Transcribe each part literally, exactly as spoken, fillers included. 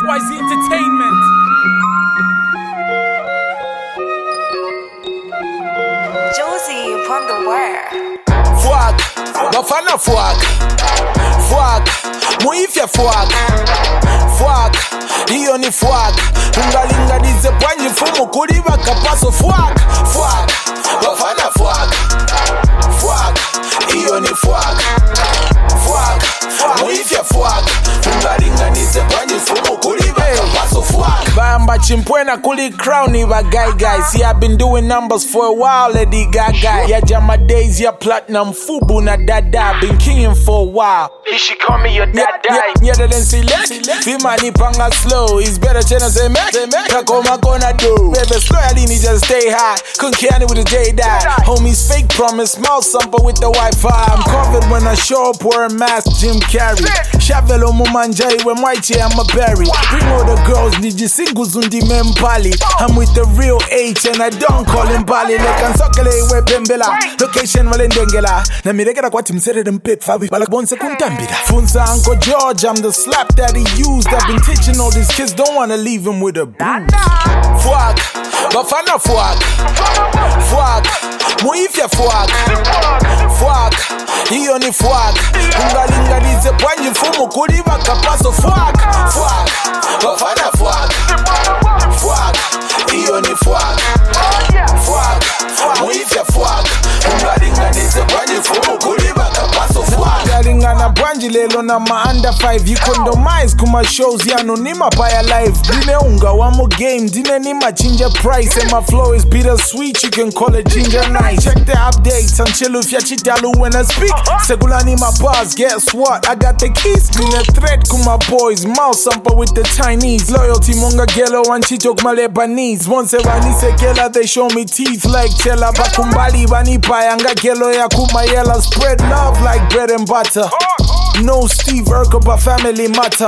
X Y Z Entertainment. Josie upon the wire. Fuck, bafana fuck, fuck, muifya fuck, fuck, hiyo ni fuck. Ungalingalize pwanyi fumu kuliva kapaso fuck, fuck, bafana fuck, fuck, hiyo ni fuck, fuck, muifya fuck. Ungalingalize pwanyi fumu kuliva kapaso fuck. Bamba chimpwena kuli crown iba guy guy. See I've been doing numbers for a while, Lady Gaga. Ya jama days, ya platinum, fubu na dada. Been kinging for a while. She call me your dada. Nyada den select. Fimani panga slow. It's better chena say mek. Kakoma gonna do. Baby slow alini just stay high. Couldn't carry with the J die. Homies fake promise. Mouth sumper with the Wi-Fi. I'm covered when I show up wearing mask. Jim Carrey. Shavelo mumanjai when white I'm a berry. Bring all the girls. Need you singles undi membali. I'm with the real H and I don't call him Bali. Like I'm sokele we bembela. Location walendengela. Na miregera kwa timsere dem pit fabi. Balak bonse kuntambira. Funza Uncle George, I'm the slap that he used. I've been teaching all these kids, don't wanna leave him with a bruise. Fuck, bafana fuck, fuck, muifya fuck, fuck, hiyo ni fuck. Ungalingalize pwanyi fumu kuliva kapaso fuck, fuck, bafana fuck, fuck, hiyo ni fuck, fuck, muifya fuck. Ungalingalize pwanyi fumu kuliva kapaso fuck. Galingana bwanji lelo na ma under five. You condomize kuma shows yano nima paya live. Dine unga wamo game, dine nima ginger price. And my flow is bittersweet, you can call it ginger nice. Check the updates until if ya chitalu when I speak. Segulani my bars, guess what? I got the keys. Dine threat kuma boys, mouse sampa with the Chinese. Loyalty monga gelo and chitok ma Lebanese. Once vani sekela, they show me teeth like chela. Bakumbali bani paya nga gelo ya kuma yella. Spread love like bread and butter. No Steve Urkel, but family matter.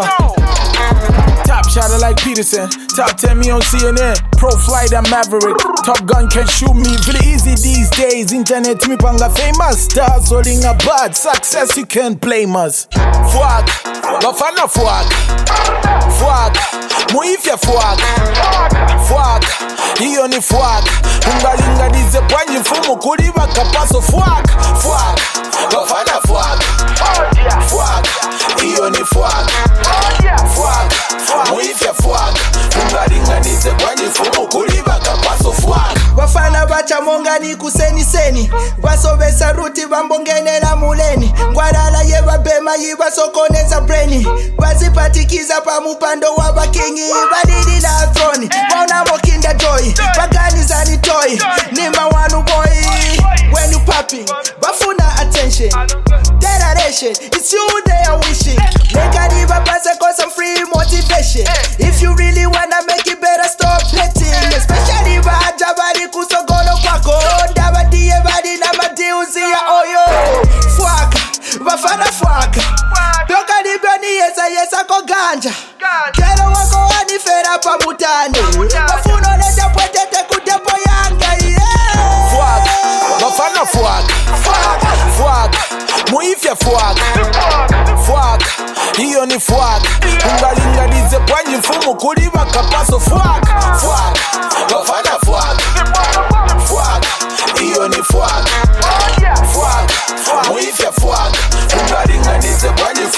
Top shotter like Peterson. Top ten me on C N N. Pro flight and Maverick. Top Gun can shoot me. Very easy these days. Internet me panga famous. Stars holding a bad success. You can't blame us. Fuck, bafana fuck, fuck, muifya fuck, fuck, hiyo ni fuck. Ungalingalize pwanyi fumu kuliva kapaso fuck, fuck, bafana fuck, fuck, hiyo ni fuck, fuck, muifya fuck. Ungalingalize pwanyi fumu kuliva kapaso fuck. Bafana bacha monga ni kuseni seni. Basobesa ruti bambongenela muleni. Ngwarala ye babema yiba sokoneza brainy. Bazipatikiza pa mupando wa bakingi. Badidi la throne. Bona mokinda joy. Baganiza ni toy. Nimba wanu boy. When you popping, bafuna attention. Generation, it's you they are wishing. Make a diva pass cause some free motivation. If you really wanna make it better, stop hating. Especially baja badi kusogolo kwako. Dabadi ye badi na madiuzi ya oyo. Fuck, bafana fuck. Doka di bani yesa yesa ko ganja. Kero wako wani fera pa mutani. Bafuno leta pwetete kudepo yanga yeah. Fuck, bafana fuck, fuck, fuck, muifya fuck, fuck, hiyo ni fuck. Ungalingalize pwanyi fumu kuliva kapaso fuck, fuck, bafana fuck, fuck, hiyo ni fuck, fuck, muifya fuck. Ungalingalize pwanyi